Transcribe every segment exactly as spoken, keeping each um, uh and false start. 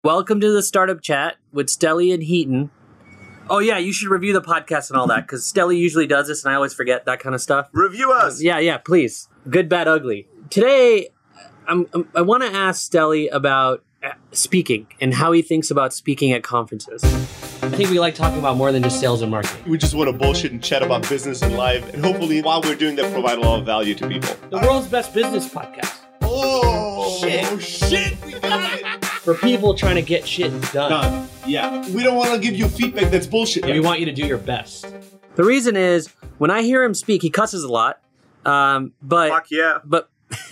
Welcome to the Startup Chat with Stelly and Heaton. Oh, yeah, you should review the podcast and all that, because Stelly usually does this, and I always forget that kind of stuff. Review us! Uh, yeah, yeah, please. Good, bad, ugly. Today, I'm, I'm, I want to ask Stelly about speaking and how he thinks about speaking at conferences. I think we like talking about more than just sales and marketing. We just want to bullshit and chat about business and life, and hopefully, while we're doing that, provide a lot of value to people. The world's best business podcast. Oh, Shit. shit, we got it! For people trying to get shit done. Done. Yeah. We don't want to give you feedback that's bullshit. We want you to do your best. The reason is, when I hear him speak, he cusses a lot. Um, but Fuck yeah. But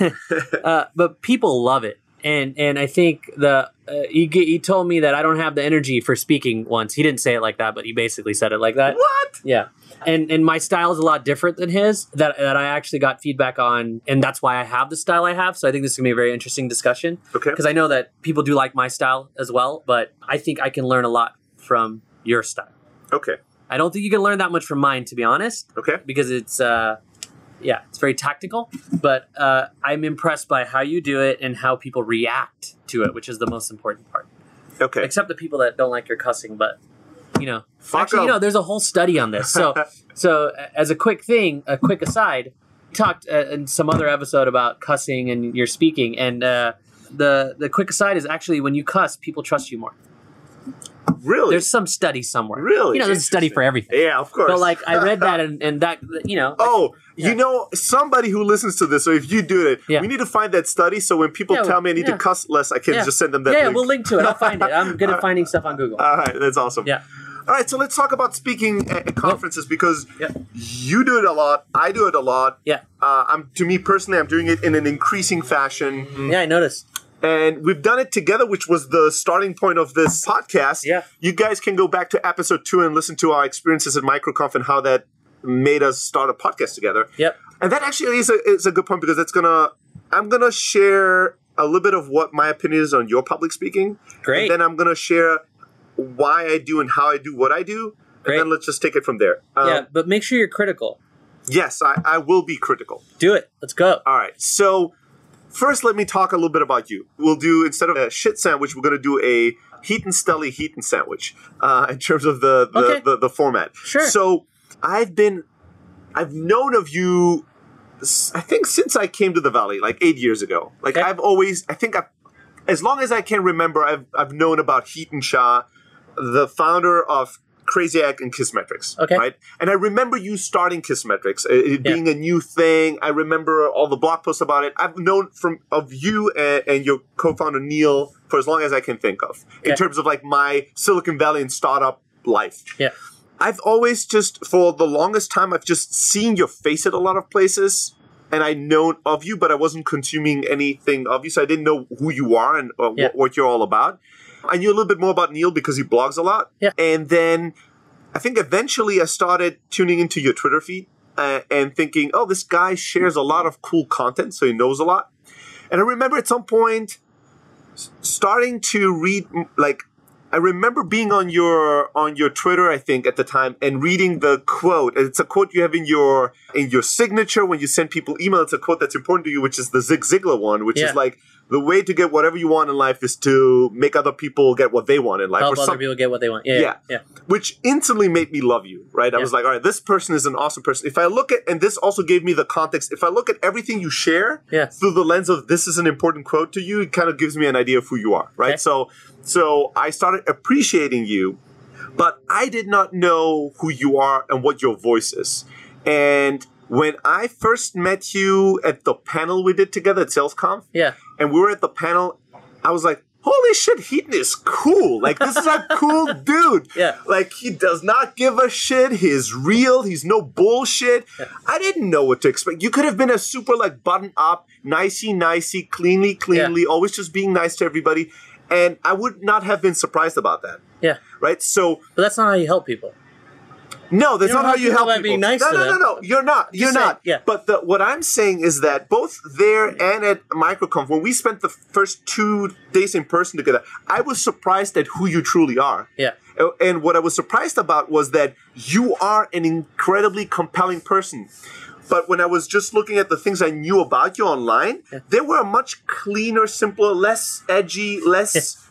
uh, but people love it. And and I think the uh, he, he told me that I don't have the energy for speaking once. He didn't say it like that, but he basically said it like that. What? Yeah. And and my style is a lot different than his, that that I actually got feedback on, and that's why I have the style I have. So I think this is going to be a very interesting discussion. Okay. Because I know that people do like my style as well, but I think I can learn a lot from your style. Okay. I don't think you can learn that much from mine, to be honest. Okay. Because it's, uh, yeah, it's very tactical. But uh, I'm impressed by how you do it and how people react to it, which is the most important part. Okay. Except the people that don't like your cussing, but... You know, Fuck actually, em. you know, there's a whole study on this. So, so as a quick thing, a quick aside, we talked uh, in some other episode about cussing and your speaking, and uh, the the quick aside is actually when you cuss, people trust you more. Really? There's some study somewhere. Really? You know, there's a study for everything. Yeah, of course. But like, I read that, and, and that, you know. Oh, Yeah. you know, somebody who listens to this, or if you do it, Yeah. we need to find that study so when people Yeah, tell me I need yeah. to cuss less, I can Yeah. just send them that yeah, link. we'll link to it. I'll find it. I'm good at finding stuff on Google. All right, that's awesome. Yeah. All right, so let's talk about speaking at at conferences because Yeah. you do it a lot, I do it a lot. Yeah. Uh, I'm to me personally, I'm doing it in an increasing fashion, Yeah, I noticed. and we've done it together, which was the starting point of this podcast. Yeah. You guys can go back to episode two and listen to our experiences at MicroConf and how that made us start a podcast together. Yep. And that actually is a is a good point because it's gonna I'm gonna share a little bit of what my opinion is on your public speaking. Great. And then I'm gonna share why I do and how I do what I do. Great. And then let's just take it from there. Um, Yeah, but make sure you're critical. Yes, I, I will be critical. Do it. Let's go. All right. So first, let me talk a little bit about you. We'll do, instead of a shit sandwich, we're going to do a Heaton Stelly Heaton sandwich uh, in terms of the the, Okay. the the format. Sure. So I've been, I've known of you, s- I think since I came to the Valley, like eight years ago. Like Okay. I've always, I think I've, as long as I can remember, I've I've known about Heaton Shah, the founder of Crazy Egg and Kissmetrics. Okay. Right? And I remember you starting Kissmetrics, it, it Yeah. being a new thing. I remember all the blog posts about it. I've known from of you and, and your co-founder Neil for as long as I can think of, in Okay. terms of like my Silicon Valley and startup life. Yeah. I've always just, for the longest time, I've just seen your face at a lot of places, and I known of you, but I wasn't consuming anything of you, so I didn't know who you are and uh, Yeah. what, what you're all about. I knew a little bit more about Neil because he blogs a lot. Yeah. And then I think eventually I started tuning into your Twitter feed uh, and thinking, oh, this guy shares a lot of cool content, so he knows a lot. And I remember at some point s- starting to read, m- like, I remember being on your on your Twitter, I think, at the time, and reading the quote. It's a quote you have in your in your signature when you send people email. It's a quote that's important to you, which is the Zig Ziglar one, which Yeah. is like, the way to get whatever you want in life is to make other people get what they want in life. Help or other some- people get what they want. Yeah. Yeah. Yeah. which instantly made me love you, right? I Yeah. was like, all right, this person is an awesome person. If I look at, and this also gave me the context, if I look at everything you share Yeah. through the lens of this is an important quote to you, it kind of gives me an idea of who you are, right? Okay. So, so I started appreciating you, but I did not know who you are and what your voice is. And when I first met you at the panel we did together at SalesConf, Yeah. and we were at the panel, I was like, holy shit, Heaton is cool. Like, this is a cool dude. Yeah. Like, he does not give a shit. He's real. He's no bullshit. Yeah. I didn't know what to expect. You could have been a super, like, button up, nicey, nicey, cleanly, cleanly, always just being nice to everybody. And I would not have been surprised about that. Yeah. Right? So, But that's not how you help people. no, that's You don't not how help you people help by people. being nice no, to no, them. no, no, You're not. You're saying, not. yeah. But the, what I'm saying is that both there and at MicroConf, when we spent the first two days in person together, I was surprised at who you truly are. Yeah. And what I was surprised about was that you are an incredibly compelling person. But when I was just looking at the things I knew about you online, Yeah. they were much cleaner, simpler, less edgy, less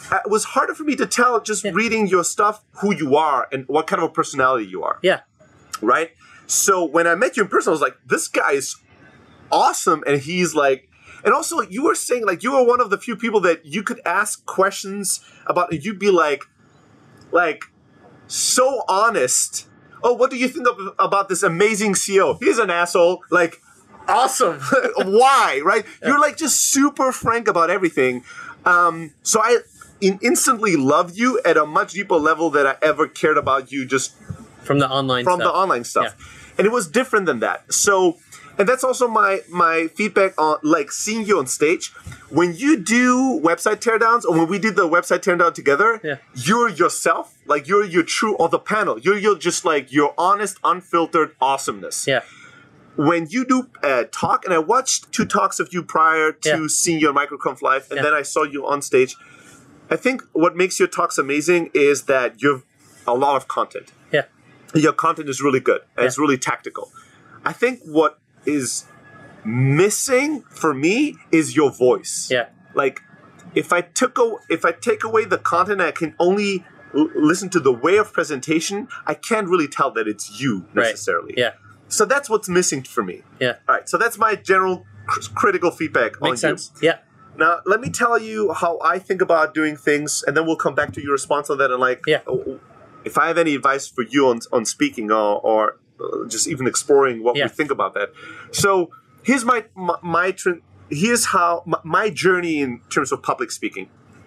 uh, it was harder for me to tell just Yeah. reading your stuff who you are and what kind of a personality you are. Yeah. Right? So when I met you in person, I was like, this guy is awesome. And he's like, and also you were saying like you were one of the few people that you could ask questions about and you'd be like, like so honest. Oh, what do you think of, about this amazing C E O? He's an asshole. Like, awesome. Why? Right? Yeah. You're like just super frank about everything. Um, so I in- instantly loved you at a much deeper level than I ever cared about you just from the online from stuff. the online stuff. Yeah. And it was different than that. So, and that's also my my feedback on like seeing you on stage. When you do website teardowns, or when we did the website teardown together, yeah. you're yourself, like you're your true, or the panel, you're you're just like your honest, unfiltered awesomeness. Yeah. When you do a talk, and I watched two talks of you prior to yeah. seeing you on MicroConf Live, and yeah. then I saw you on stage. I think what makes your talks amazing is that you have a lot of content. Yeah. Your content is really good, and yeah. it's really tactical. I think what is missing for me is your voice. Yeah. Like, if I took a, if I take away the content, I can only l- listen to the way of presentation. I can't really tell that it's you necessarily. Right. Yeah. So that's what's missing for me. Yeah. All right. So that's my general cr- critical feedback Makes on sense. you. Yeah. Now, let me tell you how I think about doing things, and then we'll come back to your response on that. And like, yeah. if I have any advice for you on on speaking or, or just even exploring what yeah. we think about that. So here's my my, my tr- here's how my, my journey in terms of public speaking.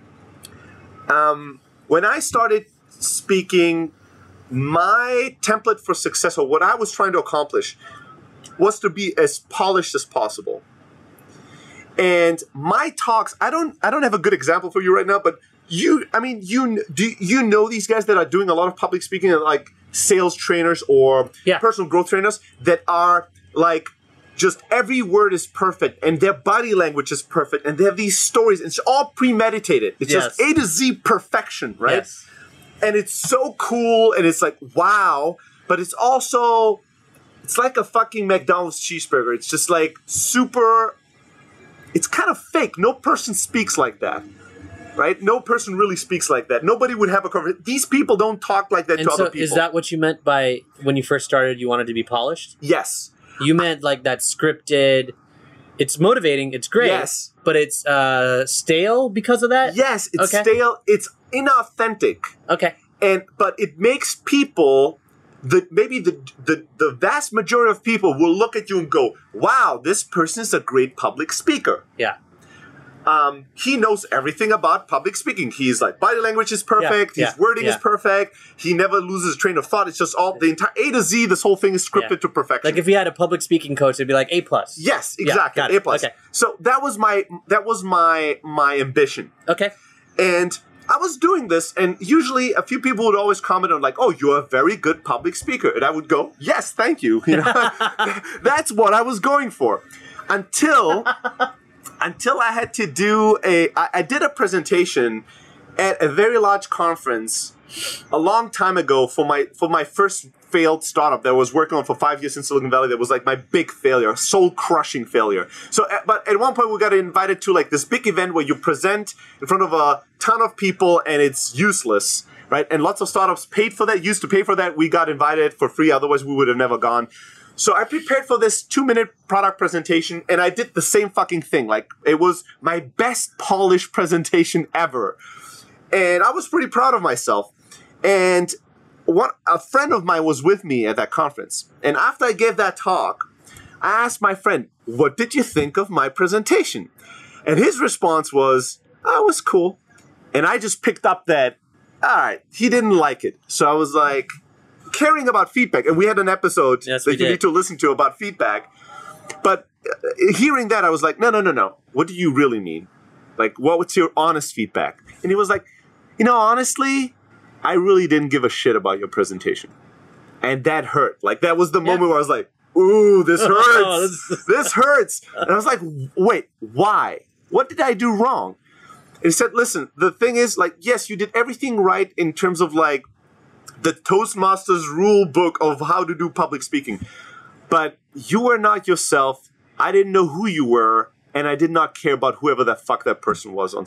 Um, when I started speaking, my template for success, or what I was trying to accomplish, was to be as polished as possible. And my talks, I don't, I don't have a good example for you right now, but you, I mean, you do you know these guys that are doing a lot of public speaking, like sales trainers or yeah. personal growth trainers that are like, just every word is perfect and their body language is perfect and they have these stories and it's all premeditated. It's yes. just A to Z perfection, right? Yes. And it's so cool and it's like, wow, but it's also, it's like a fucking McDonald's cheeseburger. It's just like super, it's kind of fake. No person speaks like that. Right? No person really speaks like that. Nobody would have a conversation. These people don't talk like that and to so other people. Is that what you meant by when you first started, you wanted to be polished? Yes. You meant like that scripted, it's motivating, it's great, yes. but it's uh, stale because of that? Yes, it's okay. stale. It's inauthentic. Okay. And but it makes people, the maybe the, the the vast majority of people will look at you and go, wow, this person is a great public speaker. Yeah. Um, he knows everything about public speaking. He's like, body language is perfect. Yeah, His yeah, wording yeah. is perfect. He never loses train of thought. It's just all the entire A to Z. This whole thing is scripted yeah. to perfection. Like if you had a public speaking coach, it'd be like A plus. Yes, exactly. Yeah, got it. A plus. Okay. So that was my that was my my ambition. Okay. And I was doing this, and usually a few people would always comment on like, "Oh, you're a very good public speaker," and I would go, "Yes, thank you." You know, that's what I was going for, until. Until I had to do a, I, I did a presentation at a very large conference a long time ago for my for my first failed startup that I was working on for five years in Silicon Valley. That was like my big failure, soul crushing failure. So, but at one point we got invited to like this big event where you present in front of a ton of people and it's useless, right? And lots of startups paid for that, used to pay for that. We got invited for free, otherwise we would have never gone. So I prepared for this two-minute product presentation, and I did the same fucking thing. Like, it was my best polished presentation ever. And I was pretty proud of myself. And one, a friend of mine was with me at that conference. And after I gave that talk, I asked my friend, what did you think of my presentation? And his response was, oh, it was cool. And I just picked up that, all right, he didn't like it. So I was like... caring about feedback, and we had an episode yes, that you did. need to listen to about feedback. But uh, hearing that, I was like, no, no, no, no. What do you really mean? Like, what was your honest feedback? And he was like, you know, honestly, I really didn't give a shit about your presentation. And that hurt. Like, that was the moment yeah. where I was like, ooh, this hurts. This hurts. And I was like, wait, why? What did I do wrong? And he said, listen, the thing is, like, yes, you did everything right in terms of, like, the Toastmasters rule book of how to do public speaking. But you were not yourself. I didn't know who you were. And I did not care about whoever the fuck that person was on